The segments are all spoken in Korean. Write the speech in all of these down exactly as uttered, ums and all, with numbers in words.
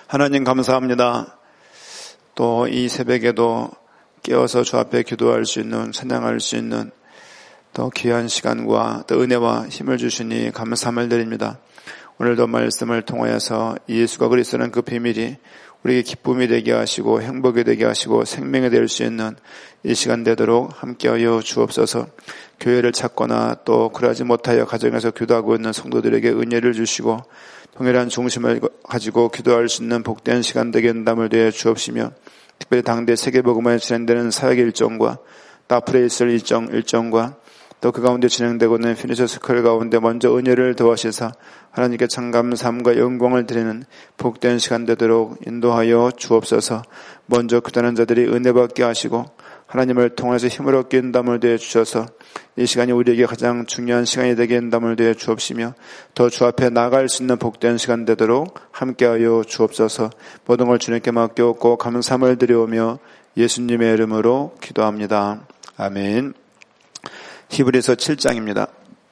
하나님 감사합니다. 또 이 새벽에도 깨어서 주 앞에 기도할 수 있는, 찬양할 수 있는 또 귀한 시간과 또 은혜와 힘을 주시니 감사함을 드립니다. 오늘도 말씀을 통하여서 예수가 그리스도는 그 비밀이 우리에게 기쁨이 되게 하시고 행복이 되게 하시고 생명이 될 수 있는 이 시간 되도록 함께하여 주옵소서. 교회를 찾거나 또 그러지 못하여 가정에서 기도하고 있는 성도들에게 은혜를 주시고 동일한 중심을 가지고 기도할 수 있는 복된 시간 되게 한담을 되어 주옵시며, 특별히 당대 세계복음화에 진행되는 사역 일정과 또 앞으로 있을 일정, 일정과 또 그 가운데 진행되고 있는 피니셔 스쿨 가운데 먼저 은혜를 도와주셔서 하나님께 참 감사함과 영광을 드리는 복된 시간 되도록 인도하여 주옵소서. 먼저 기도하는 자들이 은혜 받게 하시고 하나님을 통해서 힘을 얻게 한담을 되어 주셔서 이 시간이 우리에게 가장 중요한 시간이 되게 한담을 되어 주옵시며, 더 주 앞에 나아갈 수 있는 복된 시간 되도록 함께하여 주옵소서. 모든 걸 주님께 맡겨오고 감사함을 드려오며 예수님의 이름으로 기도합니다. 아멘. 히브리서 칠 장입니다.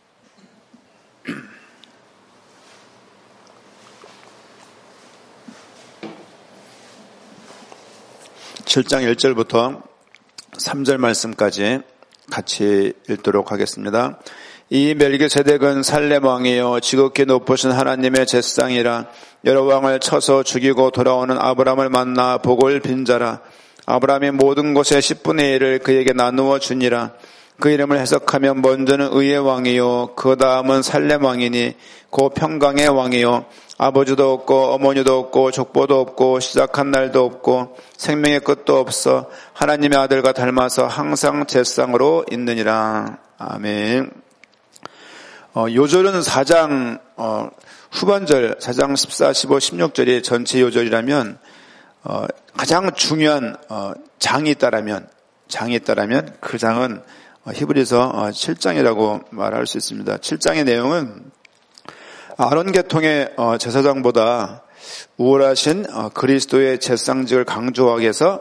칠 장 일 절부터 삼 절 말씀까지 같이 읽도록 하겠습니다. 이 멜기세덱은 살렘 왕이요 지극히 높으신 하나님의 제사장이라. 여러 왕을 쳐서 죽이고 돌아오는 아브라함을 만나 복을 빈 자라. 아브라함이 모든 것의 십분의 일을 그에게 나누어 주니라. 그 이름을 해석하면 먼저는 의의 왕이요 그 다음은 살렘 왕이니 고 평강의 왕이요 아버지도 없고 어머니도 없고 족보도 없고 시작한 날도 없고 생명의 끝도 없어 하나님의 아들과 닮아서 항상 제사장으로 있느니라. 아멘. 어, 요절은 사 장 어, 후반절 사 장 십사, 십오, 십육 절이 전체 요절이라면 어, 가장 중요한 어, 장이 있다라면 장이 있다라면 그 장은 히브리서 칠 장이라고 말할 수 있습니다. 칠 장의 내용은 아론 계통의 제사장보다 우월하신 그리스도의 제사장직을 강조하기 위해서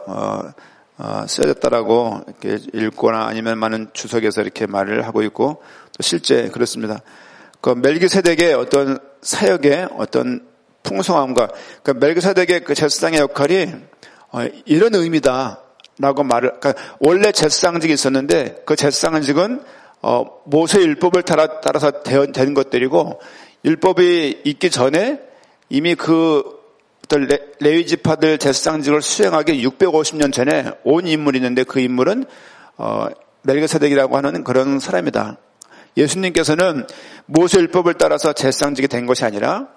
쓰여졌다라고 이렇게 읽거나 아니면 많은 주석에서 이렇게 말을 하고 있고, 또 실제 그렇습니다. 그 멜기세덱의 어떤 사역의 어떤 풍성함과 그 멜기세덱의 그 제사장의 역할이 이런 의미다. 라고 말을, 그러니까 원래 제사장직이 있었는데 그 제사장직은 어, 모세 율법을 따라, 따라서 된 것들이고, 율법이 있기 전에 이미 그 어떤 레, 레위 지파들 제사장직을 수행하기 육백오십 년 전에 온 인물이 있는데 그 인물은 어, 멜기세덱이라고 하는 그런 사람이다. 예수님께서는 모세 율법을 따라서 제사장직이 된 것이 아니라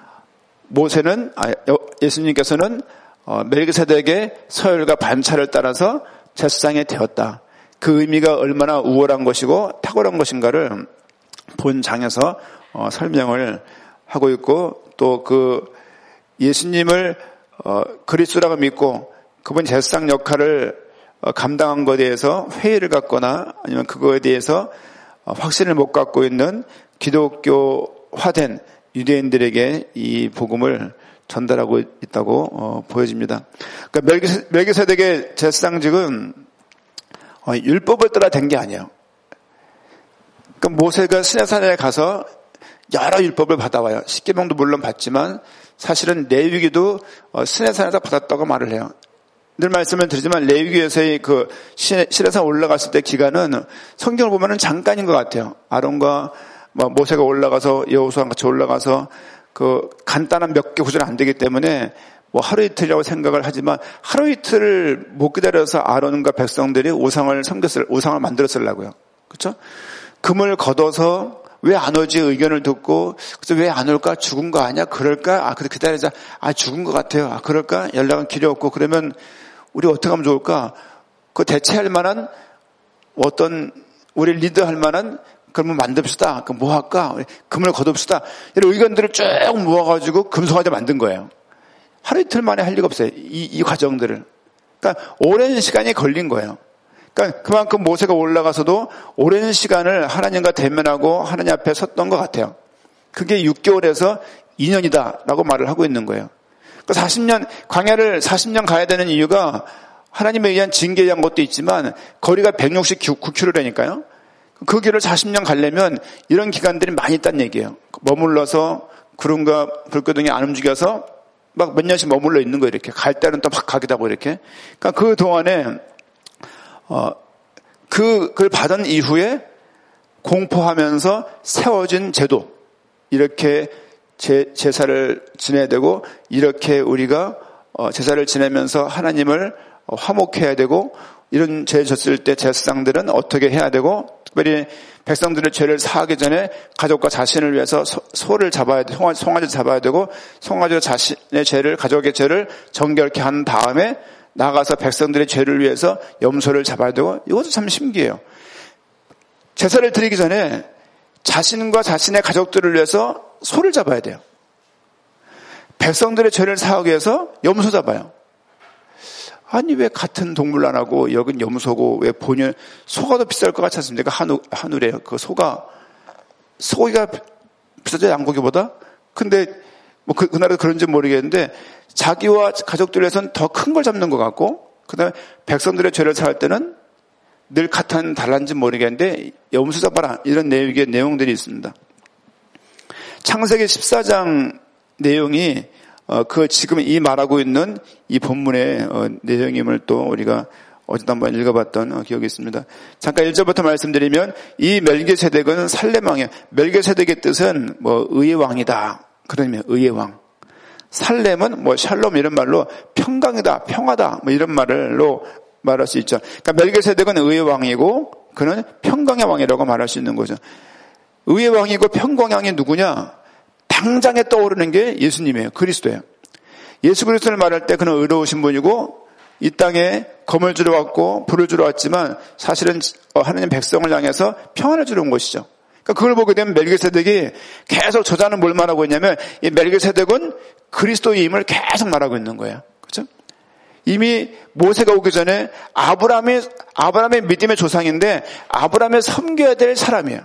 모세는 아, 예수님께서는 어, 멜기세덱의 서열과 반차를 따라서 제사장이 되었다. 그 의미가 얼마나 우월한 것이고 탁월한 것인가를 본 장에서 어, 설명을 하고 있고, 또 그 예수님을 어, 그리스도라고 믿고 그분 제사장 역할을 어, 감당한 것에 대해서 회의를 갖거나 아니면 그거에 대해서 어, 확신을 못 갖고 있는 기독교화된 유대인들에게 이 복음을 전달하고 있다고 어, 보여집니다. 그러니까 멜기세덱의 제사장직은 어, 율법을 따라 된 게 아니에요. 그러니까 모세가 시내산에 가서 여러 율법을 받아와요. 십계명도 물론 받지만 사실은 레위기도 어, 시내산에서 받았다고 말을 해요. 늘 말씀을 드리지만 레위기에서의 그 시내산 올라갔을 때 기간은 성경을 보면은 잠깐인 것 같아요. 아론과 뭐 모세가 올라가서 여호수아랑 같이 올라가서 그 간단한 몇 개 구절은 안 되기 때문에 뭐 하루 이틀이라고 생각을 하지만 하루 이틀을 못 기다려서 아론과 백성들이 우상을 섬겼을 우상을 만들었으려고요. 그렇죠? 금을 걷어서 왜 안 오지 의견을 듣고, 그래서 왜 안 올까? 죽은 거 아니야? 그럴까? 아, 그래 기다리자. 아, 죽은 것 같아요. 아, 그럴까? 연락은 길이 없고. 그러면 우리 어떻게 하면 좋을까? 그 대체할 만한 어떤 우리 리드할 만한 그러면 만듭시다. 그럼 뭐 할까? 금을 거둡시다. 이런 의견들을 쭉 모아가지고 금송아지 만든 거예요. 하루 이틀 만에 할 리가 없어요. 이, 이 과정들을. 그러니까 오랜 시간이 걸린 거예요. 그러니까 그만큼 모세가 올라가서도 오랜 시간을 하나님과 대면하고 하나님 앞에 섰던 것 같아요. 그게 육 개월에서 이 년이다라고 말을 하고 있는 거예요. 그러니까 사십 년, 광야를 사십 년 가야 되는 이유가 하나님에 의한 징계에 의한 것도 있지만 거리가 백육십구 킬로미터라니까요. 그 길을 사십 년 가려면 이런 기간들이 많이 있다는 얘기예요. 머물러서 구름과 불기둥이 안 움직여서 막 몇 년씩 머물러 있는 거예요. 이렇게 갈 때는 또 막 가기도 하고 이렇게. 그러니까 그 동안에 어, 그 그걸 받은 이후에 공포하면서 세워진 제도, 이렇게 제, 제사를 지내야 되고, 이렇게 우리가 어, 제사를 지내면서 하나님을 어, 화목해야 되고, 이런 죄 졌을 때 제사장들은 어떻게 해야 되고, 특별히 백성들의 죄를 사하기 전에 가족과 자신을 위해서 소, 소를 잡아야 돼, 송아지, 송아지를 잡아야 되고, 송아지로 자신의 죄를, 가족의 죄를 정결케 한 다음에 나가서 백성들의 죄를 위해서 염소를 잡아야 되고, 이것도 참 신기해요. 제사를 드리기 전에 자신과 자신의 가족들을 위해서 소를 잡아야 돼요. 백성들의 죄를 사하기 위해서 염소 잡아요. 아니 왜 같은 동물 안 하고 여긴 염소고 왜 본연 소가 더 비쌀 것 같지 않습니까? 한우, 한우래요. 그 소가 소고기가 비싸죠, 양고기보다. 근데 뭐 그, 그 나라도 그런지 모르겠는데 자기와 가족들 위해서는 더 큰 걸 잡는 것 같고, 그다음에 백성들의 죄를 사할 때는 늘 같은 달란지 모르겠는데 염소 잡아라, 이런 내용의 내용들이 있습니다. 창세기 십사 장 내용이 어, 그 지금 이 말하고 있는 이 본문의 어, 내용임을 또 우리가 어제도 한번 읽어봤던 어, 기억이 있습니다. 잠깐 일 절부터 말씀드리면, 이 멜기세덱은 살렘 왕이에요. 멜기세덱의 뜻은 뭐 의의 왕이다, 그러면 의의 왕. 살렘은 뭐 샬롬 이런 말로 평강이다, 평화다, 뭐 이런 말로 말할 수 있죠. 그러니까 멜기세덱은 의의 왕이고 그는 평강의 왕이라고 말할 수 있는 거죠. 의의 왕이고 평강의 왕이 누구냐? 당장에 떠오르는 게 예수님이에요. 그리스도예요. 예수 그리스도를 말할 때 그는 의로우신 분이고 이 땅에 검을 주러 왔고 불을 주러 왔지만 사실은 하나님 백성을 향해서 평안을 주러 온 것이죠. 그러니까 그걸 보게 되면 멜기세덱이 계속 저자는 뭘 말하고 있냐면, 이 멜기세덱은 그리스도의 임을 계속 말하고 있는 거예요. 그렇죠? 이미 모세가 오기 전에 아브라함이 아브라함의 믿음의 조상인데 아브라함을 섬겨야 될 사람이에요.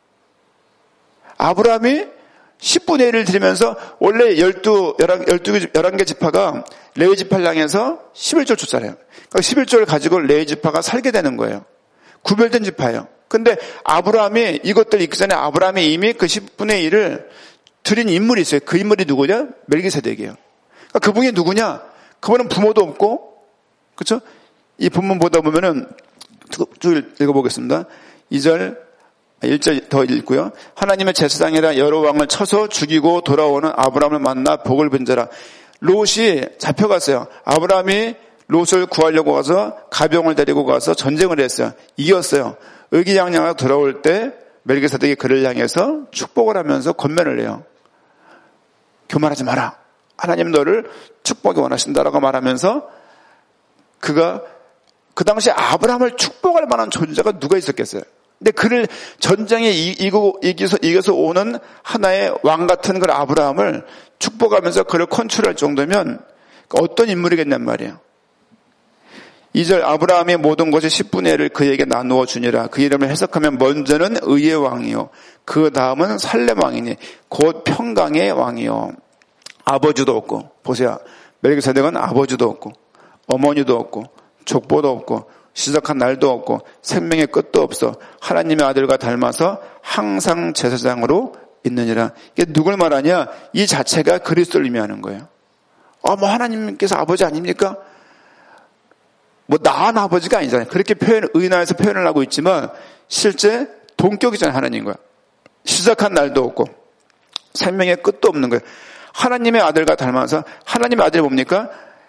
아브라함이 십분의 일을 드리면서 원래 열두, 열한, 열두, 열한 개 지파가 레위 지파를 향해서 십일조를 줬잖아요. 그러니까 십일조를 가지고 레위 지파가 살게 되는 거예요. 구별된 지파예요. 근데 아브라함이 이것들 있기 전에 아브라함이 이미 그 십분의 일을 드린 인물이 있어요. 그 인물이 누구냐? 멜기세덱이에요. 그러니까 그분이 누구냐? 그분은 부모도 없고, 그렇죠? 이 본문 보다 보면은 쭉 읽어보겠습니다. 이 절, 일 절 더 읽고요. 하나님의 제사장이라 여러 왕을 쳐서 죽이고 돌아오는 아브라함을 만나 복을 본 자라. 롯이 잡혀갔어요. 아브라함이 롯을 구하려고 가서 가병을 데리고 가서 전쟁을 했어요. 이겼어요. 의기양양하고 돌아올 때 멜기세덱이 그를 향해서 축복을 하면서 권면을 해요. 교만하지 마라. 하나님 너를 축복이 원하신다라고 말하면서, 그가 그 당시에 아브라함을 축복할 만한 존재가 누가 있었겠어요? 근데 그를 전쟁에 이기고, 이겨서, 이겨서 오는 하나의 왕 같은 그 아브라함을 축복하면서 그를 컨트롤할 정도면 어떤 인물이겠냔 말이에요. 이 절, 아브라함의 모든 것의 십분의 일을 그에게 나누어 주니라. 그 이름을 해석하면 먼저는 의의 왕이요, 그 다음은 살렘 왕이니 곧 평강의 왕이요. 아버지도 없고, 보세요. 멜기세덱은 아버지도 없고 어머니도 없고 족보도 없고 시작한 날도 없고 생명의 끝도 없어 하나님의 아들과 닮아서 항상 제사장으로 있느니라. 이게 누굴 말하냐? 이 자체가 그리스도를 의미하는 거예요. 아, 뭐 하나님께서 아버지 아닙니까? 뭐 나한 아버지가 아니잖아요. 그렇게 표현, 의인화해서 표현을 하고 있지만 실제 동격이잖아요. 하나님과 시작한 날도 없고 생명의 끝도 없는 거예요. 하나님의 아들과 닮아서, 하나님의 아들이 뭡니까?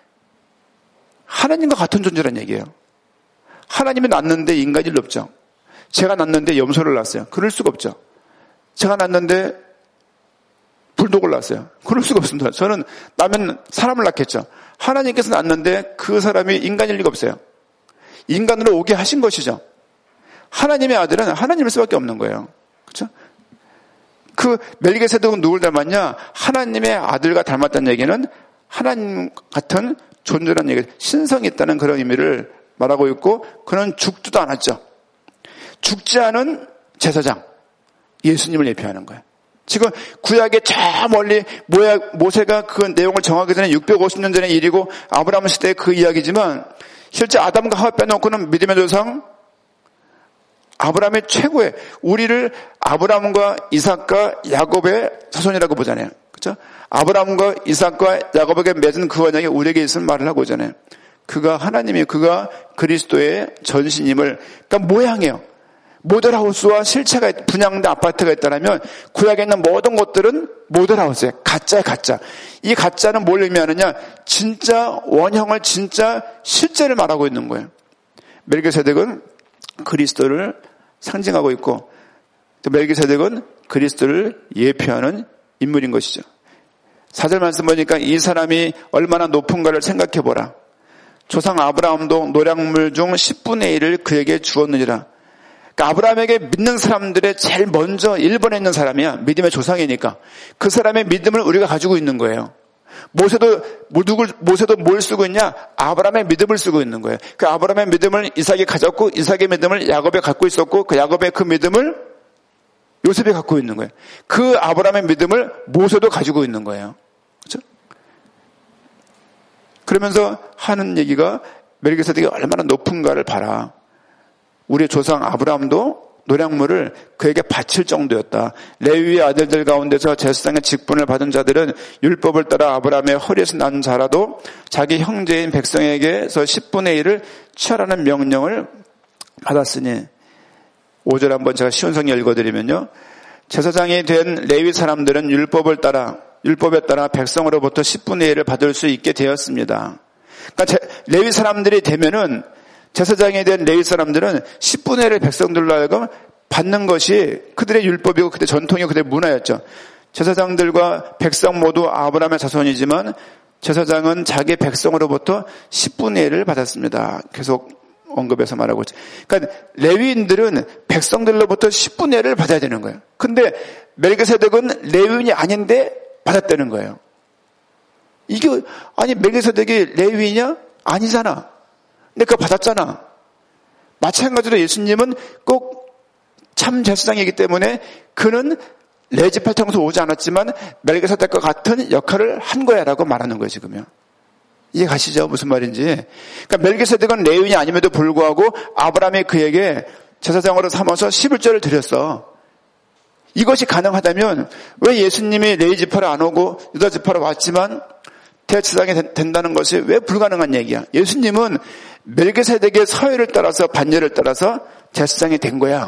하나님과 같은 존재란 얘기예요. 하나님이 낳는데 인간이 없죠. 제가 낳는데 염소를 낳았어요. 그럴 수가 없죠. 제가 낳는데 불독을 낳았어요. 그럴 수가 없습니다. 저는 나면 사람을 낳겠죠. 하나님께서 낳는데 그 사람이 인간일 리가 없어요. 인간으로 오게 하신 것이죠. 하나님의 아들은 하나님일 수밖에 없는 거예요. 그렇죠? 그 멜기세덱은 누굴 닮았냐? 하나님의 아들과 닮았다는 얘기는 하나님 같은 존재라는 얘기, 신성이 있다는 그런 의미를 말하고 있고, 그는 죽지도 않았죠. 죽지 않은 제사장, 예수님을 예표하는 거예요. 지금 구약의 저 멀리 모세가 그 내용을 정하기 전에 육백오십 년 전의 일이고 아브라함 시대의 그 이야기지만, 실제 아담과 하와 빼놓고는 믿음의 조상 아브라함의 최고의, 우리를 아브라함과 이삭과 야곱의 자손이라고 보잖아요. 그렇죠? 아브라함과 이삭과 야곱에게 맺은 그 언약이 우리에게 있으면 말을 하고 있잖아요. 그가 하나님이 그가 그리스도의 전신임을, 그러니까 모양이에요. 모델하우스와 실체가 분양된 아파트가 있다면 구약에 있는 모든 것들은 모델하우스예요. 가짜야, 가짜. 이 가짜는 뭘 의미하느냐? 진짜 원형을, 진짜 실제를 말하고 있는 거예요. 멜기세덱은 그리스도를 상징하고 있고, 또 멜기세덱은 그리스도를 예표하는 인물인 것이죠. 사 절 말씀 보니까 이 사람이 얼마나 높은가를 생각해 보라. 조상 아브라함도 노량물 중 십분의 일을 그에게 주었느니라. 그러니까 아브라함에게 믿는 사람들의 제일 먼저 일 번에 있는 사람이야. 믿음의 조상이니까. 그 사람의 믿음을 우리가 가지고 있는 거예요. 모세도, 누굴, 모세도 뭘 쓰고 있냐? 아브라함의 믿음을 쓰고 있는 거예요. 그 아브라함의 믿음을 이삭이 가졌고, 이삭의 믿음을 야곱이 갖고 있었고, 그 야곱의 그 믿음을 요셉이 갖고 있는 거예요. 그 아브라함의 믿음을 모세도 가지고 있는 거예요. 그렇죠? 그러면서 하는 얘기가 멜기세덱이 얼마나 높은가를 봐라. 우리의 조상 아브라함도 노량물을 그에게 바칠 정도였다. 레위의 아들들 가운데서 제사장의 직분을 받은 자들은 율법을 따라 아브라함의 허리에서 난 자라도 자기 형제인 백성에게서 십분의 일을 취하라는 명령을 받았으니, 오 절 한번 제가 쉬운 성경 읽어드리면요. 제사장이 된 레위 사람들은 율법을 따라 율법에 따라 백성으로부터 십분의 일을 받을 수 있게 되었습니다. 그러니까 제, 레위 사람들이 되면은, 제사장이 된 레위 사람들은 십분의 일을 백성들로 하여금 받는 것이 그들의 율법이고 그들의 전통이고 그들의 문화였죠. 제사장들과 백성 모두 아브라함의 자손이지만 제사장은 자기 백성으로부터 십분의 일을 받았습니다. 계속 언급해서 말하고 있죠. 그러니까 레위인들은 백성들로부터 십분의 일을 받아야 되는 거예요. 근데 멜기세덱은 레위인이 아닌데 받았다는 거예요. 이게, 아니, 멜기세덱이 레위인이냐? 아니잖아. 근데 그거 받았잖아. 마찬가지로 예수님은 꼭 참 제사장이기 때문에 그는 레위지파를 통해서 오지 않았지만 멜기세덱과 같은 역할을 한 거야라고 말하는 거예요, 지금요. 이해 가시죠? 무슨 말인지. 그러니까 멜기세덱은 레위인이 아님에도 불구하고 아브라함이 그에게 제사장으로 삼아서 십일조를 드렸어. 이것이 가능하다면 왜 예수님이 레위지파를 안 오고 유다지파로 왔지만 대제사장이 된다는 것이 왜 불가능한 얘기야? 예수님은 멜기세덱의 서열을 따라서 반열을 따라서 제사장이 된 거야.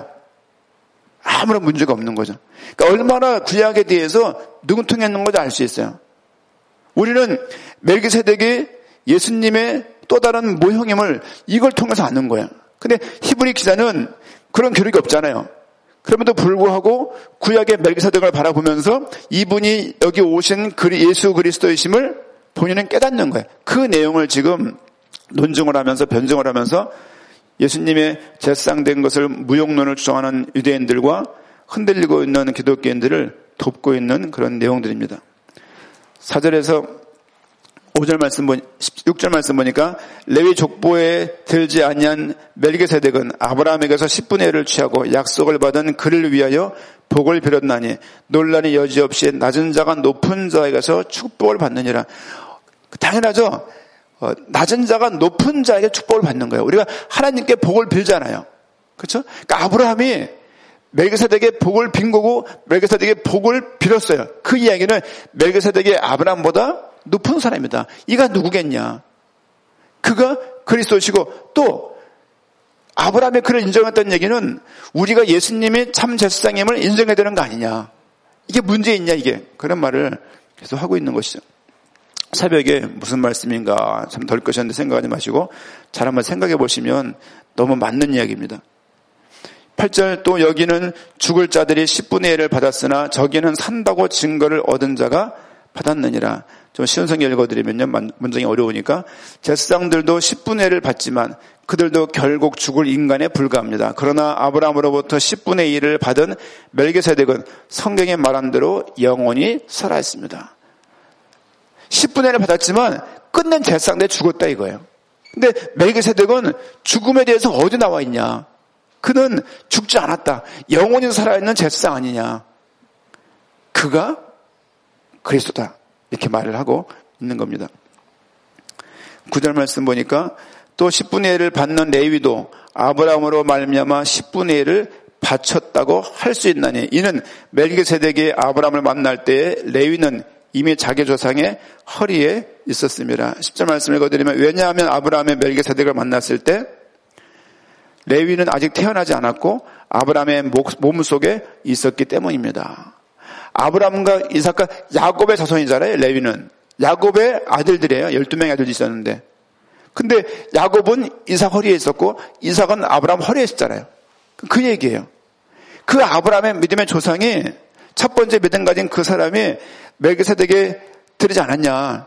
아무런 문제가 없는 거죠. 그러니까 얼마나 구약에 대해서 능통했는 건지 알 수 있어요. 우리는 멜기세덱이 예수님의 또 다른 모형임을 이걸 통해서 아는 거야. 근데 히브리 기자는 그런 교육이 없잖아요. 그럼에도 불구하고 구약의 멜기세덱을 바라보면서 이분이 여기 오신 예수 그리스도이심을 본인은 깨닫는 거예요. 그 내용을 지금 논증을 하면서 변증을 하면서 예수님의 제사장된 것을 무용론을 주장하는 유대인들과 흔들리고 있는 기독교인들을 돕고 있는 그런 내용들입니다. 사 절에서 오 절 말씀 보니, 육 절 말씀 보니까 레위 족보에 들지 아니한 멜기세덱은 아브라함에게서 십분의 일을 취하고 약속을 받은 그를 위하여 복을 빌었나니 논란이 여지없이 낮은 자가 높은 자에게서 축복을 받느니라. 당연하죠. 어, 낮은 자가 높은 자에게 축복을 받는 거예요. 우리가 하나님께 복을 빌잖아요. 그렇죠? 그러니까 아브라함이 멜기세덱의 복을 빈 거고 멜기세덱의 복을 빌었어요. 그 이야기는 멜기세덱이 아브라함보다 높은 사람이다. 이가 누구겠냐? 그가 그리스도시고 또 아브라함이 그를 인정했다는 얘기는 우리가 예수님이 참 제사장임을 인정해야 되는 거 아니냐? 이게 문제 있냐 이게? 그런 말을 계속 하고 있는 것이죠. 새벽에 무슨 말씀인가 참 덜 것이었는데 생각하지 마시고 잘 한번 생각해 보시면 너무 맞는 이야기입니다. 팔 절 또 여기는 죽을 자들이 십분의 일을 받았으나 저기는 산다고 증거를 얻은 자가 받았느니라. 좀 쉬운 성경 읽어드리면요. 문장이 어려우니까 제사장들도 십분의 일을 받지만 그들도 결국 죽을 인간에 불과합니다. 그러나 아브라함으로부터 십분의 일을 받은 멜기세덱은 성경에 말한 대로 영원히 살아있습니다. 십분의 일을 받았지만 끝낸 제사장인데 죽었다 이거예요. 근데 멜기세덱은 죽음에 대해서 어디 나와 있냐? 그는 죽지 않았다. 영원히 살아있는 제사장 아니냐? 그가 그리스도다. 이렇게 말을 하고 있는 겁니다. 구 절 말씀 보니까 또 십분의 일을 받는 레위도 아브라함으로 말미암아 십분의 일을 바쳤다고 할 수 있나니 이는 멜기세덱이 아브라함을 만날 때에 레위는 이미 자기 조상의 허리에 있었습니다. 십 절 말씀 읽어드리면 왜냐하면 아브라함의 멜기세덱을 만났을 때 레위는 아직 태어나지 않았고 아브라함의 몸 속에 있었기 때문입니다. 아브라함과 이삭과 야곱의 자손이잖아요. 레위는 야곱의 아들들이에요. 열두 명의 아들이 있었는데 근데 야곱은 이삭 허리에 있었고 이삭은 아브라함 허리에 있었잖아요. 그 얘기예요. 그 아브라함의 믿음의 조상이 첫 번째 믿음 가진 그 사람이 멜기세덱에 들이지 않았냐.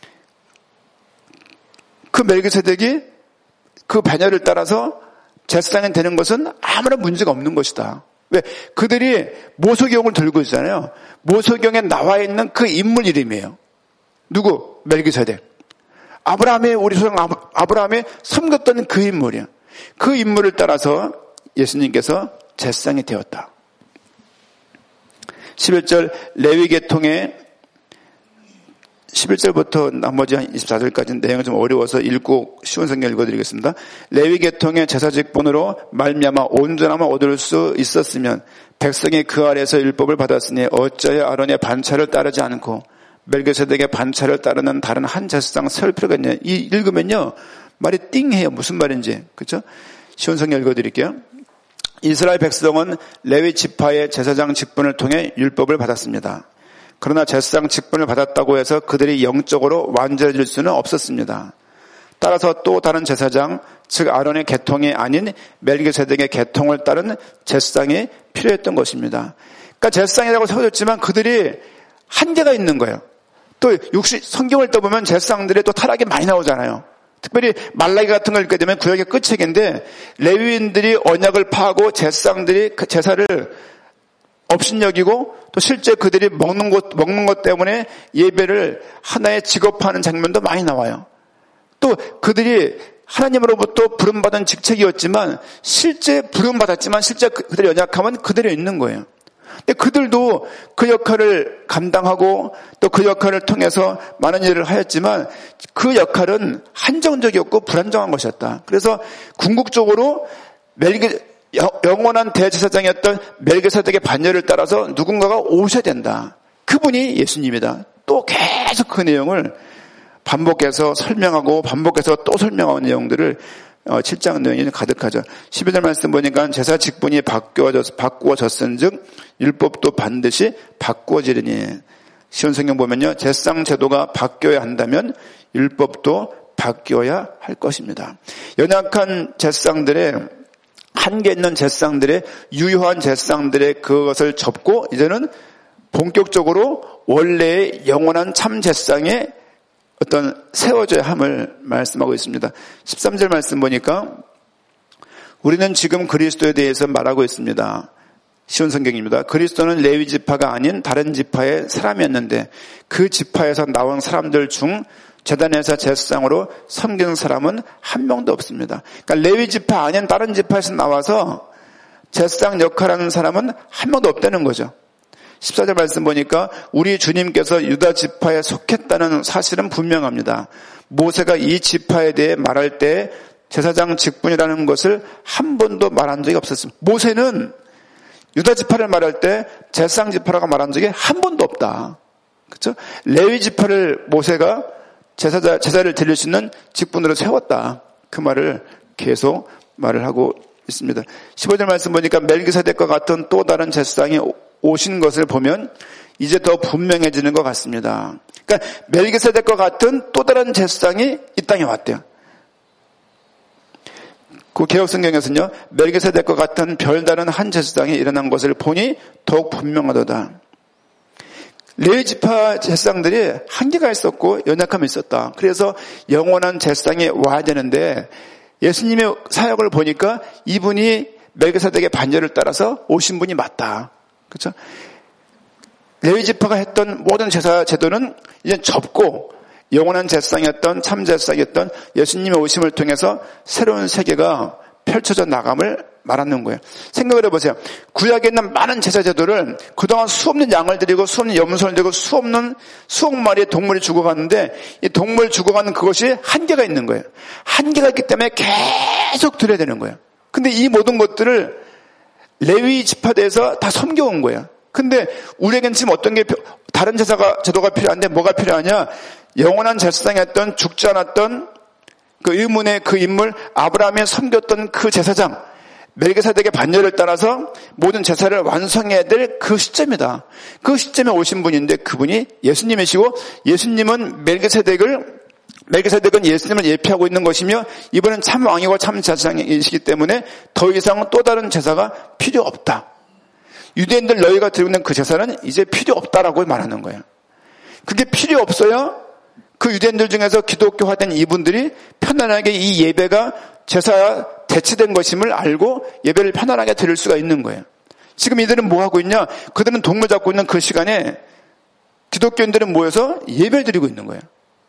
그 멜기세덱이 그 배녀를 따라서 제사장이 되는 것은 아무런 문제가 없는 것이다. 왜? 그들이 모세경을 들고 있잖아요. 모세경에 나와 있는 그 인물 이름이에요. 누구? 멜기세덱. 아브라함의 우리 조상 아브라함이 섬겼던 그 인물이야. 그 인물을 따라서 예수님께서 제사장이 되었다. 십일 절 레위 계통의 십일 절부터 나머지 한 이십사 절까지는 내용이 좀 어려워서 읽고 쉬운 성경 읽어드리겠습니다. 레위 계통의 제사직분으로 말미암아 온전함을 얻을 수 있었으면 백성이 그 아래에서 율법을 받았으니 어찌하여 아론의 반차를 따르지 않고 멜기세덱의 반차를 따르는 다른 한 제사장 세울 필요가 있냐. 이 읽으면요 말이 띵해요. 무슨 말인지. 그렇죠? 쉬운 성경 읽어드릴게요. 이스라엘 백성은 레위 지파의 제사장 직분을 통해 율법을 받았습니다. 그러나 제사장 직분을 받았다고 해서 그들이 영적으로 완전해질 수는 없었습니다. 따라서 또 다른 제사장, 즉 아론의 계통이 아닌 멜기세덱의 계통을 따른 제사장이 필요했던 것입니다. 그러니까 제사장이라고 세워졌지만 그들이 한계가 있는 거예요. 또 육신 성경을 떠보면 제사장들이 또 타락이 많이 나오잖아요. 특별히 말라기 같은 걸 읽게 되면 구약의 끝책인데 레위인들이 언약을 파하고 제사장들이 그 제사를 업신여기고 또 실제 그들이 먹는 것, 먹는 것 때문에 예배를 하나의 직업화하는 장면도 많이 나와요. 또 그들이 하나님으로부터 부름받은 직책이었지만 실제 부름받았지만 실제 그들의 연약함은 그대로 있는 거예요. 근데 그들도 그 역할을 감당하고 또 그 역할을 통해서 많은 일을 하였지만 그 역할은 한정적이었고 불안정한 것이었다. 그래서 궁극적으로 멜기, 영원한 대제사장이었던 멜기세덱의 반열을 따라서 누군가가 오셔야 된다. 그분이 예수님이다. 또 계속 그 내용을 반복해서 설명하고 반복해서 또 설명하는 내용들을 칠 장 내용이 가득하죠. 십일 절 말씀 보니까 제사 직분이 바꾸어졌, 바꾸어졌은즉 율법도 반드시 바꾸어지리니. 시온 성경 보면요. 제사장 제도가 바뀌어야 한다면 율법도 바뀌어야 할 것입니다. 연약한 제사장들의 한계 있는 제사장들의 유효한 제사장들의 그것을 접고 이제는 본격적으로 원래의 영원한 참 제사장의 어떤 세워져야 함을 말씀하고 있습니다. 십삼 절 말씀 보니까 우리는 지금 그리스도에 대해서 말하고 있습니다. 쉬운 성경입니다. 그리스도는 레위 지파가 아닌 다른 지파의 사람이었는데 그 지파에서 나온 사람들 중 제단에서 제사장으로 섬기는 사람은 한 명도 없습니다. 그러니까 레위 지파 아닌 다른 지파에서 나와서 제사장 역할하는 사람은 한 명도 없다는 거죠. 십사 절 말씀 보니까 우리 주님께서 유다 지파에 속했다는 사실은 분명합니다. 모세가 이 지파에 대해 말할 때 제사장 직분이라는 것을 한 번도 말한 적이 없었습니다. 모세는 유다 지파를 말할 때 제사장 지파라고 말한 적이 한 번도 없다. 그렇죠? 레위 지파를 모세가 제사자, 제사를 드릴 수 있는 직분으로 세웠다. 그 말을 계속 말을 하고 있습니다. 십오 절 말씀 보니까 멜기세덱과 같은 또 다른 제사장이 오신 것을 보면 이제 더 분명해지는 것 같습니다. 그러니까 멜기세덱과 같은 또 다른 제사장이 이 땅에 왔대요. 그 개혁성경에서는요. 멜기세덱과 같은 별다른 한 제사장이 일어난 것을 보니 더욱 분명하도다. 레위 지파 제사장들이 한계가 있었고 연약함이 있었다. 그래서 영원한 제사장이 와야 되는데 예수님의 사역을 보니까 이분이 멜기세덱의 반열을 따라서 오신 분이 맞다. 그렇죠? 레위 지파가 했던 모든 제사 제도는 이제 접고 영원한 제사장이었던 참 제사장이었던 예수님의 오심을 통해서 새로운 세계가 펼쳐져 나감을 말하는 거예요. 생각을 해보세요. 구약에 있는 많은 제사 제도를 그동안 수없는 양을 드리고 수없는 염소를 드리고 수없는 수억 마리의 동물이 죽어갔는데 이 동물 죽어가는 그것이 한계가 있는 거예요. 한계가 있기 때문에 계속 드려야 되는 거예요. 근데 이 모든 것들을 레위 지파대에서 다 섬겨온 거예요. 근데 우리에겐 지금 어떤 게 다른 제사가 제도가 필요한데 뭐가 필요하냐? 영원한 제사장이 했던 죽지 않았던 그 의문의 그 인물 아브라함이 섬겼던 그 제사장 멜기세덱의 반열을 따라서 모든 제사를 완성해야 될 그 시점이다. 그 시점에 오신 분인데 그분이 예수님이시고 예수님은 멜기세덱을 멜기세덱은 예수님을 예표하고 있는 것이며 이번엔 참 왕이고 참 제사장이시기 때문에 더 이상 또 다른 제사가 필요 없다. 유대인들 너희가 드리고 있는 그 제사는 이제 필요 없다라고 말하는 거예요. 그게 필요 없어야 그 유대인들 중에서 기독교화된 이분들이 편안하게 이 예배가 제사와 대치된 것임을 알고 예배를 편안하게 드릴 수가 있는 거예요. 지금 이들은 뭐 하고 있냐? 그들은 동물 잡고 있는 그 시간에 기독교인들은 모여서 예배를 드리고 있는 거예요.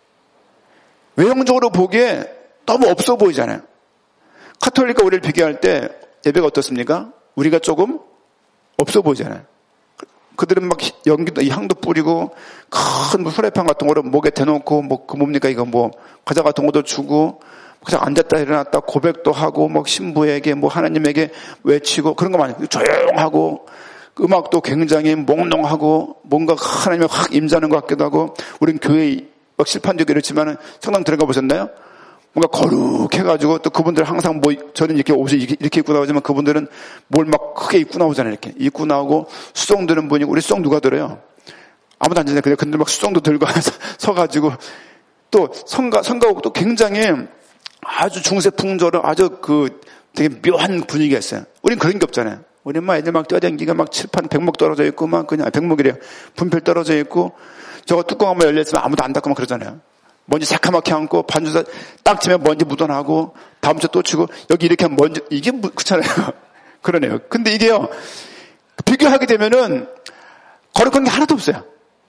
외형적으로 보기에 너무 없어 보이잖아요. 카톨릭과 우리를 비교할 때 예배가 어떻습니까? 우리가 조금 없어 보이잖아요. 그들은 막 연기도, 향도 뿌리고, 큰 후라이팬 같은 거를 목에 대놓고, 뭐, 그 뭡니까, 이거 뭐, 과자 같은 것도 주고, 그냥 앉았다 일어났다 고백도 하고, 뭐, 신부에게, 뭐, 하나님에게 외치고, 그런 거 많이, 조용하고, 음악도 굉장히 몽롱하고, 뭔가 하나님이 확 임자는 것 같기도 하고, 우린 교회 막 실판적이 이렇지만은 성당 들어가 보셨나요? 뭔가 거룩해가지고 또 그분들 항상 뭐 저는 이렇게 옷을 이렇게 입고 나오지만 그분들은 뭘 막 크게 입고 나오잖아요. 이렇게 입고 나오고 수송 드는 분이 우리 수송 누가 들어요? 아무도 안 되잖아요. 근데 근데 막 수송도 들고 서가지고 또 성가 성가곡 또 굉장히 아주 중세풍조로 아주 그 되게 묘한 분위기가 있어요. 우린 그런 게 없잖아요. 우린 막 애들 막 뛰어다니기가 막 칠판 백목 떨어져 있고 막 그냥 백목이래요. 분필 떨어져 있고 저거 뚜껑 한번 열렸으면 아무도 안 닫고 막 그러잖아요. 먼지 새카맣게 앉고 반주사 딱 치면 먼지 묻어나고 다음 주 또 치고 여기 이렇게 하면 먼지 이게 그렇잖아요. 그러네요. 근데 이게요 비교하게 되면은 거룩한 게 하나도 없어요.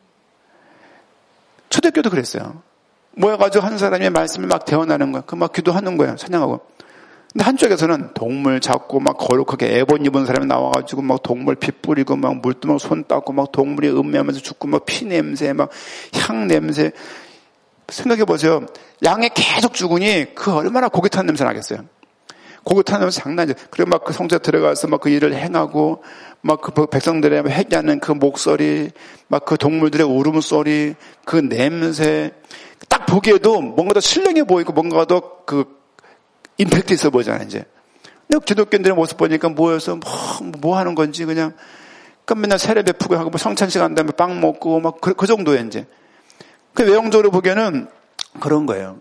초대교도 그랬어요. 모여가지고 한 사람이 말씀을 막 대언하는 거야. 그 막 기도하는 거야. 찬양하고. 근데 한쪽에서는 동물 잡고 막 거룩하게 애번 입은 사람이 나와가지고 막 동물 피 뿌리고 막 물두멍 손 닦고 막 동물이 음미하면서 죽고 막 피 냄새 막 향 냄새. 생각해 보세요. 양이 계속 죽으니 그 얼마나 고기 타는 냄새 나겠어요. 고기 타는 냄새 장난이죠. 그리고 막 그 성전에 들어가서 막 그 일을 행하고 막 그 백성들의 회개하는 그 목소리, 막 그 동물들의 울음소리, 그 냄새 딱 보기에도 뭔가 더 신령해 보이고 뭔가 더 그 임팩트 있어 보이잖아요. 이제 근데 기독교인들의 모습 보니까 모여서 뭐, 뭐 하는 건지 그냥 그 맨날 세례 베푸고 하고 뭐 성찬식 한 다음에 빵 먹고 막 그 그 정도에 이제. 그 외형적으로 보기에는 그런 거예요.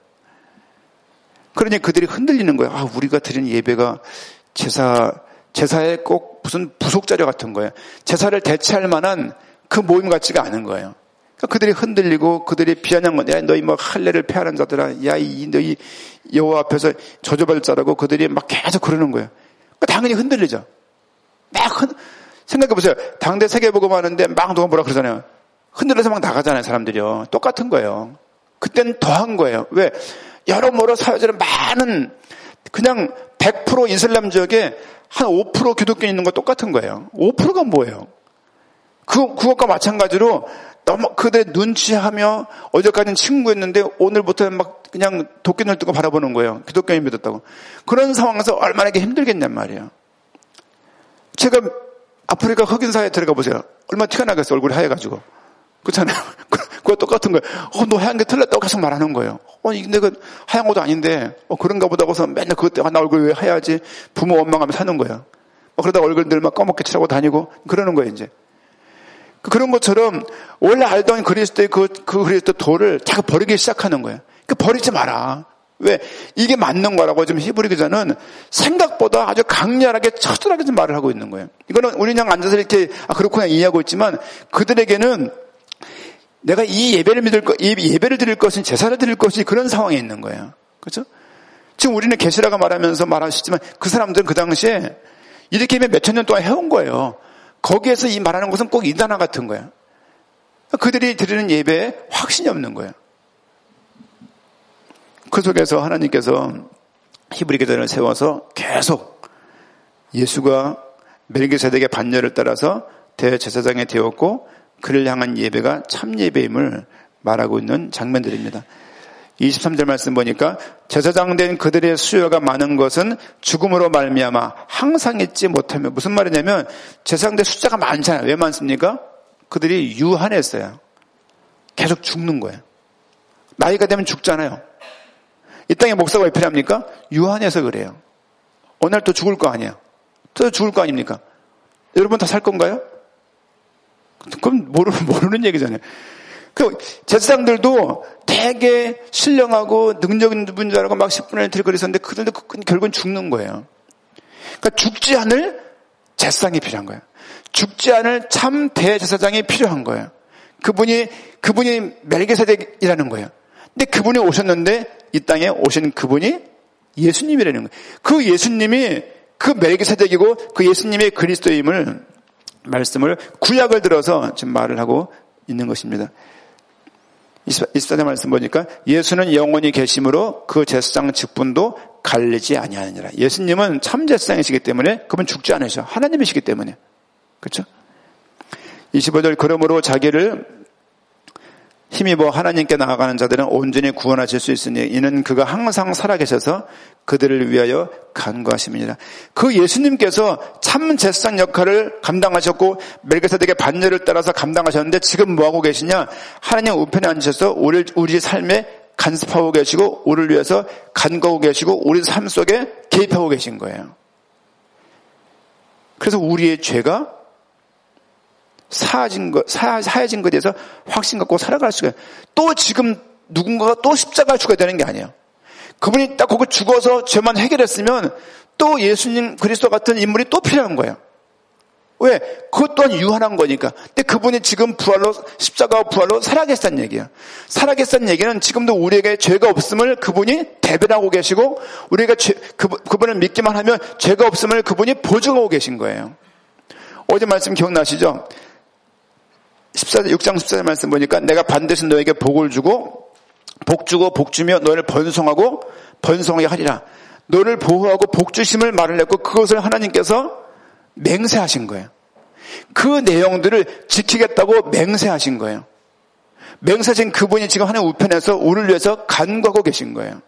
그러니 그들이 흔들리는 거예요. 아, 우리가 드리는 예배가 제사, 제사에 꼭 무슨 부속 자료 같은 거예요. 제사를 대체할 만한 그 모임 같지가 않은 거예요. 그러니까 그들이 흔들리고 그들이 비아냥 건데, 야, 너희 뭐 할례를 폐하는 자들아, 야, 이, 너희 여호와 앞에서 저주받을 자라고 그들이 막 계속 그러는 거예요. 그러니까 당연히 흔들리죠. 막 흔, 생각해 보세요. 당대 세계복음 하는데 막 누가 뭐라 그러잖아요. 흔들려서 막 나가잖아요, 사람들이요. 똑같은 거예요. 그때는 더한 거예요. 왜? 여러모로 사회적으로 많은, 그냥 백 퍼센트 이슬람 지역에 한 오 퍼센트 기독교인 있는 거 똑같은 거예요. 오 퍼센트가 뭐예요? 그, 그것과 마찬가지로 너무 그들 눈치하며 어제까지는 친구였는데 오늘부터는 막 그냥 도끼눈을 뜨고 바라보는 거예요. 기독교인 믿었다고. 그런 상황에서 얼마나 이게 힘들겠냔 말이에요. 제가 아프리카 흑인 사회에 들어가 보세요. 얼마나 티가 나겠어요, 얼굴이 하얘가지고. 그렇잖아요. 그거 똑같은 거예요. 어, 너 하얀 게 틀렸다고 계속 말하는 거예요. 어, 근데 그 하얀 것도 아닌데, 어, 그런가 보다 고서 맨날 그것 때문에 나 얼굴 왜 하얗지? 부모 원망하며 사는 거예요. 어, 그러다 얼굴 늘 막 까맣게 칠하고 다니고, 그러는 거예요, 이제. 그런 것처럼, 원래 알던 그리스도의 그, 그 그리스도 도를 자꾸 버리기 시작하는 거예요. 그 버리지 마라. 왜? 이게 맞는 거라고 지금 히브리 기자는 생각보다 아주 강렬하게 처절하게 좀 말을 하고 있는 거예요. 이거는 우리 그냥 앉아서 이렇게, 아, 그렇구나 이해하고 있지만, 그들에게는 내가 이 예배를 믿을 것, 이 예배를 드릴 것은 제사를 드릴 것이 그런 상황에 있는 거예요. 그렇죠? 지금 우리는 계시라가 말하면서 말하시지만 그 사람들은 그 당시에 이렇게 몇천 년 동안 해온 거예요. 거기에서 이 말하는 것은 꼭 이단화 같은 거예요. 그들이 드리는 예배에 확신이 없는 거예요. 그 속에서 하나님께서 히브리 계절을 세워서 계속 예수가 멜기세덱의 반열을 따라서 대제사장이 되었고 그를 향한 예배가 참 예배임을 말하고 있는 장면들입니다. 이십삼 절 말씀 보니까 제사장 된 그들의 수요가 많은 것은 죽음으로 말미암아 항상 잊지 못하며, 무슨 말이냐면 제사장들 숫자가 많잖아요. 왜 많습니까? 그들이 유한했어요. 계속 죽는 거예요. 나이가 되면 죽잖아요. 이 땅에 목사가 왜 필요합니까? 유한해서 그래요. 어느 날 또 죽을 거 아니에요. 또 죽을 거 아닙니까? 여러분 다 살 건가요? 그럼 모르는, 모르는 얘기잖아요. 그 제사장들도 되게 신령하고 능력 있는 분들하고 막 십 분을 들고 그랬었는데 그들도 결국은 죽는 거예요. 그러니까 죽지 않을 제사장이 필요한 거예요. 죽지 않을 참 대제사장이 필요한 거예요. 그분이 그분이 멜기세덱이라는 거예요. 근데 그분이 오셨는데 이 땅에 오신 그분이 예수님이라는 거예요. 그 예수님이 그 멜기세덱이고 그 예수님의 그리스도임을 말씀을 구약을 들어서 지금 말을 하고 있는 것입니다. 이십사 절 말씀 보니까 예수는 영원히 계심으로 그 제사장 직분도 갈리지 아니하느니라. 예수님은 참 제사장이시기 때문에 그분 죽지 않으셔. 하나님이시기 때문에. 그렇죠? 이십오 절 그러므로 자기를 힘입어 하나님께 나아가는 자들은 온전히 구원하실 수 있으니 이는 그가 항상 살아계셔서 그들을 위하여 간구하심이니라. 그 예수님께서 참 제사장 역할을 감당하셨고 멜기세덱의 반열을 따라서 감당하셨는데 지금 뭐하고 계시냐? 하나님 우편에 앉으셔서 우리, 우리 삶에 간섭하고 계시고 우리를 위해서 간구하고 계시고 우리 삶 속에 개입하고 계신 거예요. 그래서 우리의 죄가 사해진 것, 사해진 것에 대해서 확신 갖고 살아갈 수가 있어요. 또 지금 누군가가 또 십자가를 죽어야 되는 게 아니에요. 그분이 딱 거기 죽어서 죄만 해결했으면 또 예수님 그리스도 같은 인물이 또 필요한 거예요. 왜? 그것 또한 유한한 거니까. 근데 그분이 지금 부활로, 십자가와 부활로 살아계셨다는 얘기예요. 살아계셨다는 얘기는 지금도 우리에게 죄가 없음을 그분이 대변하고 계시고 우리가 죄, 그, 그분을 믿기만 하면 죄가 없음을 그분이 보증하고 계신 거예요. 어제 말씀 기억나시죠? 십사 절, 육 장 십사 절 말씀 보니까 내가 반드시 너에게 복을 주고 복 주고 복 주며 너를 번성하고 번성하게 하리라. 너를 보호하고 복 주심을 말을 했고 그것을 하나님께서 맹세하신 거예요. 그 내용들을 지키겠다고 맹세하신 거예요. 맹세하신 그분이 지금 하나님 우편에서 우리를 위해서 간구하고 계신 거예요.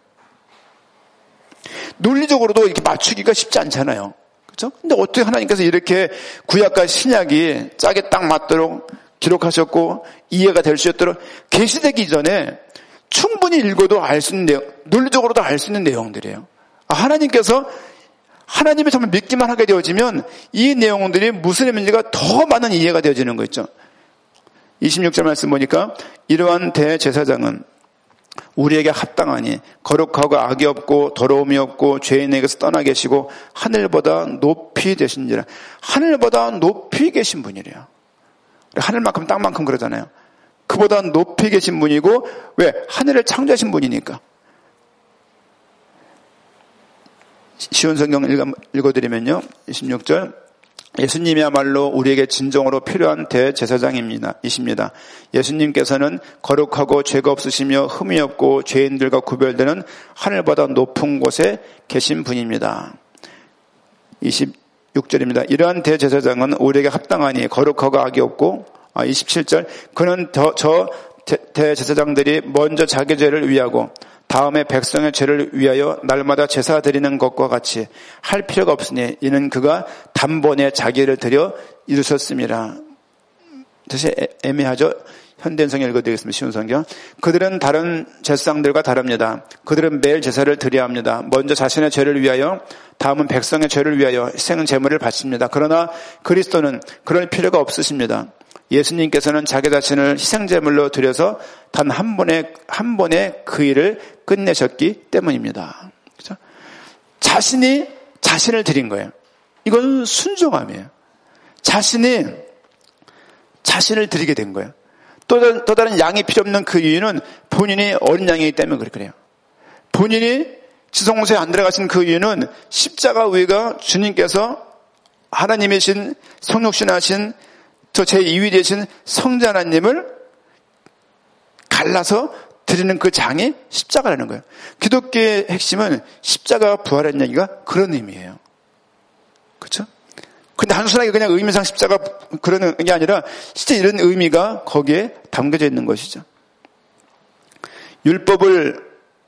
논리적으로도 이렇게 맞추기가 쉽지 않잖아요. 그렇죠? 근데 어떻게 하나님께서 이렇게 구약과 신약이 짝에 딱 맞도록 기록하셨고 이해가 될 수 있도록 계시되기 이전에 충분히 읽어도 알 수 있는 내용, 논리적으로도 알 수 있는 내용들이에요. 하나님께서 하나님을 정말 믿기만 하게 되어지면 이 내용들이 무슨 의미인지가 더 많은 이해가 되어지는 거 있죠. 이십육 절 말씀 보니까 이러한 대제사장은 우리에게 합당하니 거룩하고 악이 없고 더러움이 없고 죄인에게서 떠나 계시고 하늘보다 높이 되신지라. 하늘보다 높이 계신 분이래요. 하늘만큼 땅만큼 그러잖아요. 그보다 높이 계신 분이고 왜? 하늘을 창조하신 분이니까. 쉬운 성경 읽어드리면요. 이십육 절 예수님이야말로 우리에게 진정으로 필요한 대제사장입니다. 이십니다. 예수님께서는 거룩하고 죄가 없으시며 흠이 없고 죄인들과 구별되는 하늘보다 높은 곳에 계신 분입니다. 이십육 절입니다. 이러한 대제사장은 우리에게 합당하니 거룩하고 악이 없고 아, 이십칠 절 그는 더, 저 대제사장들이 먼저 자기 죄를 위하고 다음에 백성의 죄를 위하여 날마다 제사 드리는 것과 같이 할 필요가 없으니 이는 그가 단번에 자기를 드려 이루셨습니다. 다시 애매하죠? 현대성경 읽어드리겠습니다. 쉬운 성경. 그들은 다른 제사장들과 다릅니다. 그들은 매일 제사를 드려야 합니다. 먼저 자신의 죄를 위하여 다음은 백성의 죄를 위하여 희생 제물을 바칩니다. 그러나 그리스도는 그럴 필요가 없으십니다. 예수님께서는 자기 자신을 희생제물로 드려서 단 한 번에, 한 번에 그 일을 끝내셨기 때문입니다. 그렇죠? 자신이 자신을 드린 거예요. 이건 순종함이에요. 자신이 자신을 드리게 된 거예요. 또, 또 다른 양이 필요 없는 그 이유는 본인이 어린 양이기 때문에 그래요. 본인이 지성소에 안 들어가신 그 이유는 십자가 위가 주님께서 하나님이신 성육신하신 저 제이 위 되신 성자 하나님을 갈라서 드리는 그 장이 십자가라는 거예요. 기독교의 핵심은 십자가가 부활한 얘기가 그런 의미예요. 그렇죠? 근데 단순하게 그냥 의미상 십자가 그런 게 아니라 진짜 이런 의미가 거기에 담겨져 있는 것이죠. 율법을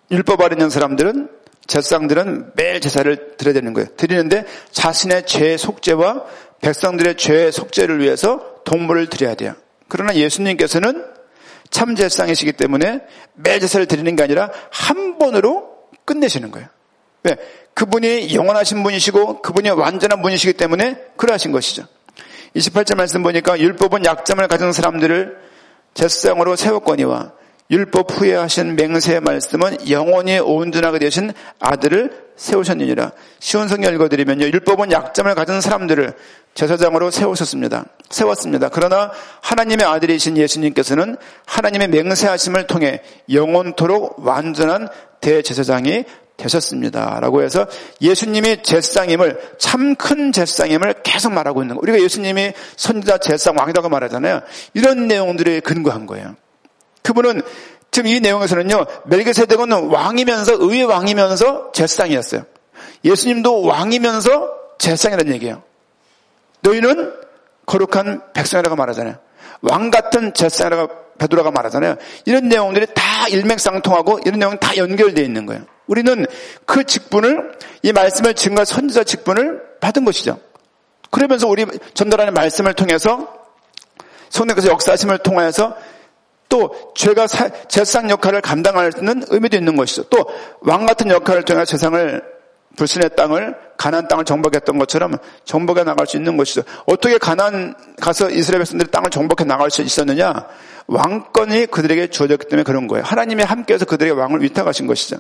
율법 아래 있는 사람들은, 제사장들은 매일 제사를 드려야 되는 거예요. 드리는데 자신의 죄 속죄와 백성들의 죄 속죄를 위해서 동물을 드려야 돼요. 그러나 예수님께서는 참 제사장이시기 때문에 매일 제사를 드리는 게 아니라 한 번으로 끝내시는 거예요. 왜? 그분이 영원하신 분이시고 그분이 완전한 분이시기 때문에 그러하신 것이죠. 이십팔 절 말씀 보니까 율법은 약점을 가진 사람들을 제사장으로 세웠거니와 율법 후에 하신 맹세의 말씀은 영원히 온전하게 되신 아들을 세우셨느니라. 쉬운 성경 읽어드리면요. 율법은 약점을 가진 사람들을 제사장으로 세우셨습니다. 세웠습니다. 그러나 하나님의 아들이신 예수님께서는 하나님의 맹세하심을 통해 영원토록 완전한 대제사장이 되셨습니다. 라고 해서 예수님이 제사장임을, 참 큰 제사장임을 계속 말하고 있는 거예요. 우리가 예수님이 선지자, 제사장, 왕이라고 말하잖아요. 이런 내용들에 근거한 거예요. 그분은 지금 이 내용에서는요, 멜기세덱은 왕이면서, 의의 왕이면서 제사장이었어요. 예수님도 왕이면서 제사장이라는 얘기예요. 너희는 거룩한 백성이라고 말하잖아요. 왕 같은 제사장이라고 베드로가 말하잖아요. 이런 내용들이 다 일맥상통하고 이런 내용은 다 연결되어 있는 거예요. 우리는 그 직분을, 이 말씀을 증거할 선지자 직분을 받은 것이죠. 그러면서 우리 전달하는 말씀을 통해서 성령께서 역사하심을 통하여서 또 죄가 제사장 역할을 감당할 수 있는 의미도 있는 것이죠. 또 왕 같은 역할을 통해 세상을, 불신의 땅을, 가나안 땅을 정복했던 것처럼 정복해 나갈 수 있는 것이죠. 어떻게 가나안 가서 이스라엘 백성들이 땅을 정복해 나갈 수 있었느냐? 왕권이 그들에게 주어졌기 때문에 그런 거예요. 하나님이 함께해서 그들에게 왕을 위탁하신 것이죠.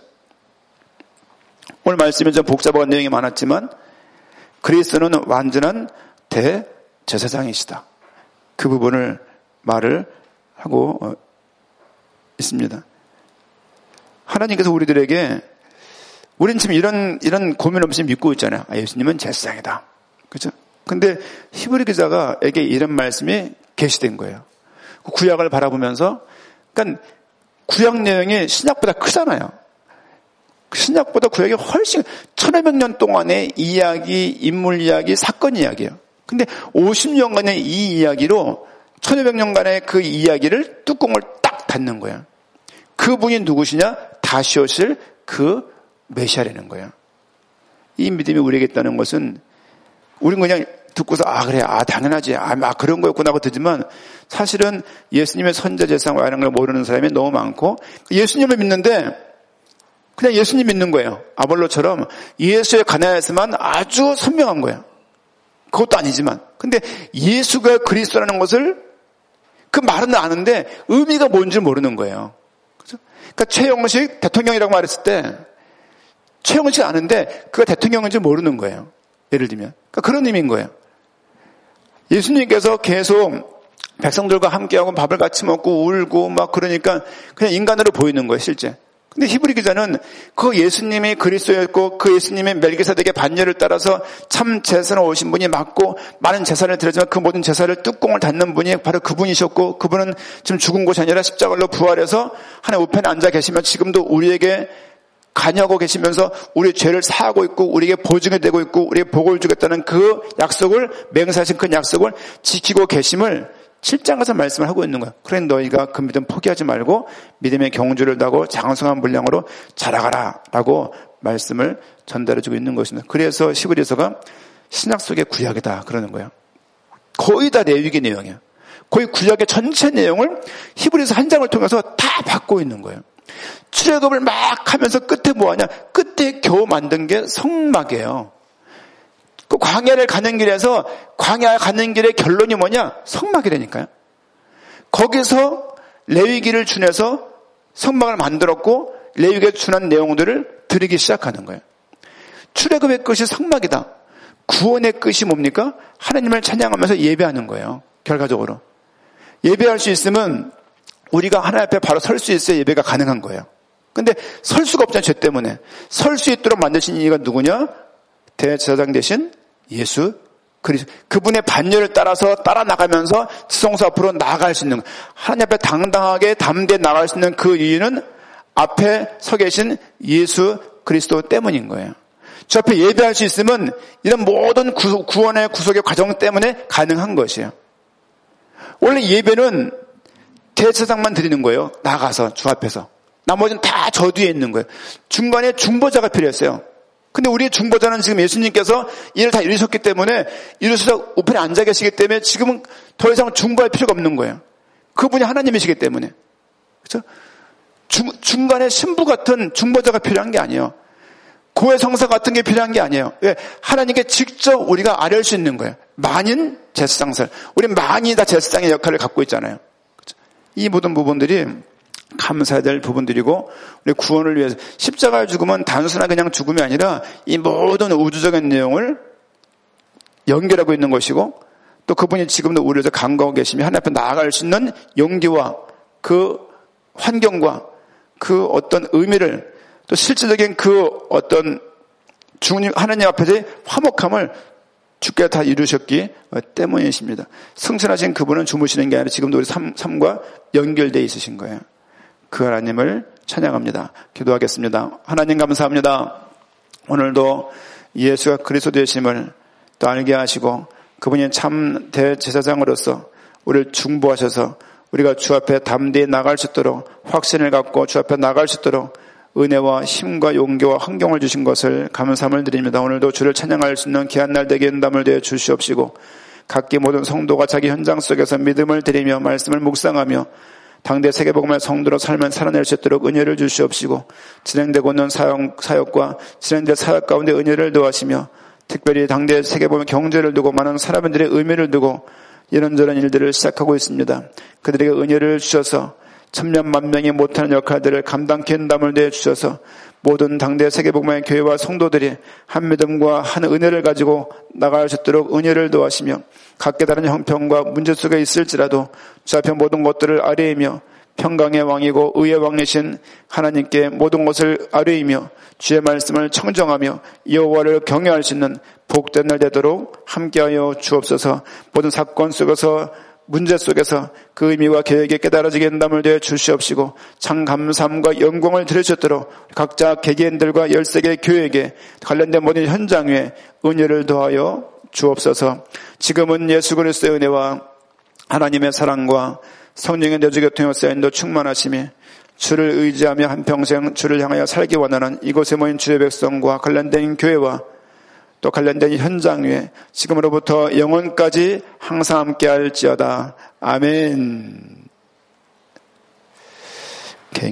오늘 말씀에 좀 복잡한 내용이 많았지만 그리스도는 완전한 대제사장이시다. 그 부분을 말을 하고 있습니다. 하나님께서 우리들에게, 우리는 지금 이런 이런 고민 없이 믿고 있잖아요. 아, 예수님은 제사장이다. 그렇죠? 근데 히브리 기자가에게 이런 말씀이 계시된 거예요. 구약을 바라보면서, 그러니까 구약 내용이 신약보다 크잖아요. 신약보다 구약이 훨씬 천오백 년 동안의 이야기, 인물 이야기, 사건 이야기예요. 근데 오십 년간의 이 이야기로 천오백 년간의 그 이야기를 뚜껑을 딱 닫는 거예요. 그분이 누구시냐? 다시 오실 그 메시아라는 거예요. 이 믿음이 우리에게 있다는 것은 우린 그냥 듣고서 아 그래 아 당연하지 아, 아 그런 거였구나 하고 듣지만 사실은 예수님의 선자 제사장 이런 걸 모르는 사람이 너무 많고 예수님을 믿는데 그냥 예수님 믿는 거예요. 아볼로처럼 예수의 가나에서만 아주 선명한 거예요. 그것도 아니지만 근데 예수가 그리스도라는 것을 그 말은 아는데 의미가 뭔지 모르는 거예요. 그렇죠? 그러니까 최영식 대통령이라고 말했을 때 최영식 아는데 그가 대통령인지 모르는 거예요. 예를 들면 그러니까 그런 의미인 거예요. 예수님께서 계속 백성들과 함께하고 밥을 같이 먹고 울고 막 그러니까 그냥 인간으로 보이는 거예요, 실제. 근데 히브리 기자는 그 예수님이 그리스도였고 그 예수님의 멜기세덱의 반열을 따라서 참 제사로 오신 분이 맞고 많은 제사를 드렸지만 그 모든 제사를 뚜껑을 닫는 분이 바로 그분이셨고 그분은 지금 죽은 곳이 아니라 십자가로 부활해서 하나님 우편에 앉아 계시며 지금도 우리에게 관여하고 계시면서 우리의 죄를 사하고 있고 우리에게 보증이 되고 있고 우리에게 복을 주겠다는 그 약속을 맹세하신 그 약속을 지키고 계심을 칠 장 가서 말씀을 하고 있는 거예요. 그래 너희가 그 믿음 포기하지 말고 믿음의 경주를 다고 장성한 분량으로 자라가라 라고 말씀을 전달해주고 있는 것입니다. 그래서 히브리서가 신약 속의 구약이다 그러는 거예요. 거의 다 레위기 내용이에요. 거의 구약의 전체 내용을 히브리서 한 장을 통해서 다 받고 있는 거예요. 출애굽을 막 하면서 끝에 뭐하냐? 끝에 겨우 만든 게 성막이에요. 그 광야를 가는 길에서 광야 가는 길의 결론이 뭐냐? 성막이라니까요. 거기서 레위기를 준해서 성막을 만들었고 레위기에 준한 내용들을 드리기 시작하는 거예요. 출애굽의 끝이 성막이다. 구원의 끝이 뭡니까? 하나님을 찬양하면서 예배하는 거예요. 결과적으로. 예배할 수 있으면 우리가 하나님 앞에 바로 설 수 있어야 예배가 가능한 거예요. 근데 설 수가 없잖아요. 죄 때문에. 설 수 있도록 만드신 이가 누구냐? 대제사장 되신 예수 그리스도. 그분의 반열을 따라서 따라 나가면서 지성소 앞으로 나아갈 수 있는, 하나님 앞에 당당하게 담대히 나갈 수 있는 그 이유는 앞에 서 계신 예수 그리스도 때문인 거예요. 저 앞에 예배할 수 있으면 이런 모든 구원의 구속의 과정 때문에 가능한 것이에요. 원래 예배는 대제사장만 드리는 거예요. 나가서 주 앞에서. 나머지는 다 저 뒤에 있는 거예요. 중간에 중보자가 필요했어요. 근데 우리의 중보자는 지금 예수님께서 이를 다 이루셨기 때문에 이루셔서 우편에 앉아 계시기 때문에 지금은 더 이상 중보할 필요가 없는 거예요. 그분이 하나님이시기 때문에. 그렇죠? 중, 중간에 신부 같은 중보자가 필요한 게 아니에요. 고해 성사 같은 게 필요한 게 아니에요. 왜? 하나님께 직접 우리가 아뢰할 수 있는 거예요. 만인 제사장설. 우리 만이 다 제사장의 역할을 갖고 있잖아요. 그렇죠? 이 모든 부분들이 감사해야 될 부분들이고 우리 구원을 위해서 십자가의 죽음은 단순한 그냥 죽음이 아니라 이 모든 우주적인 내용을 연결하고 있는 것이고 또 그분이 지금도 우리를 간구하고 계시며 하나님 앞에 나아갈 수 있는 용기와 그 환경과 그 어떤 의미를 또 실질적인 그 어떤 주님 하나님 앞에서의 화목함을 주께서 다 이루셨기 때문이십니다. 승천하신 그분은 주무시는 게 아니라 지금도 우리 삶, 삶과 연결되어 있으신 거예요. 그 하나님을 찬양합니다. 기도하겠습니다. 하나님 감사합니다. 오늘도 예수가 그리스도 되심을 또 알게 하시고 그분이 참 대제사장으로서 우리를 중보하셔서 우리가 주 앞에 담대히 나갈 수 있도록 확신을 갖고 주 앞에 나갈 수 있도록 은혜와 힘과 용기와 환경을 주신 것을 감사함을 드립니다. 오늘도 주를 찬양할 수 있는 귀한 날 되게 인담을 되어 주시옵시고 각기 모든 성도가 자기 현장 속에서 믿음을 드리며 말씀을 묵상하며 당대 세계복음의 성도로 삶을 살아낼 수 있도록 은혜를 주시옵시고 진행되고 있는 사역, 사역과 진행될 사역 가운데 은혜를 더하시며 특별히 당대 세계복음의 경제를 두고 많은 사람들의 의미를 두고 이런저런 일들을 시작하고 있습니다. 그들에게 은혜를 주셔서 천명 만명이 못하는 역할들을 감당케 인담을 내주셔서 모든 당대 세계복음의 교회와 성도들이 한 믿음과 한 은혜를 가지고 나갈 수 있도록 은혜를 도하시며 각기 다른 형편과 문제 속에 있을지라도 주 앞에 모든 것들을 아뢰이며 평강의 왕이고 의의 왕이신 하나님께 모든 것을 아뢰이며 주의 말씀을 청정하며 여호와를 경외할 수 있는 복된 날 되도록 함께하여 주옵소서. 모든 사건 속에서 문제 속에서 그 의미와 계획이 깨달아지게 인담을 되어 주시옵시고 참 감사함과 영광을 들으셨도록 각자 개개인들과 열세 교회에게 관련된 모든 현장 위에 은혜를 더하여 주옵소서. 지금은 예수 그리스도의 은혜와 하나님의 사랑과 성령의 내주교통의 사인도 충만하심이 주를 의지하며 한평생 주를 향하여 살기 원하는 이곳에 모인 주의 백성과 관련된 교회와 또 관련된 현장 위에 지금으로부터 영원까지 항상 함께 할지어다. 아멘.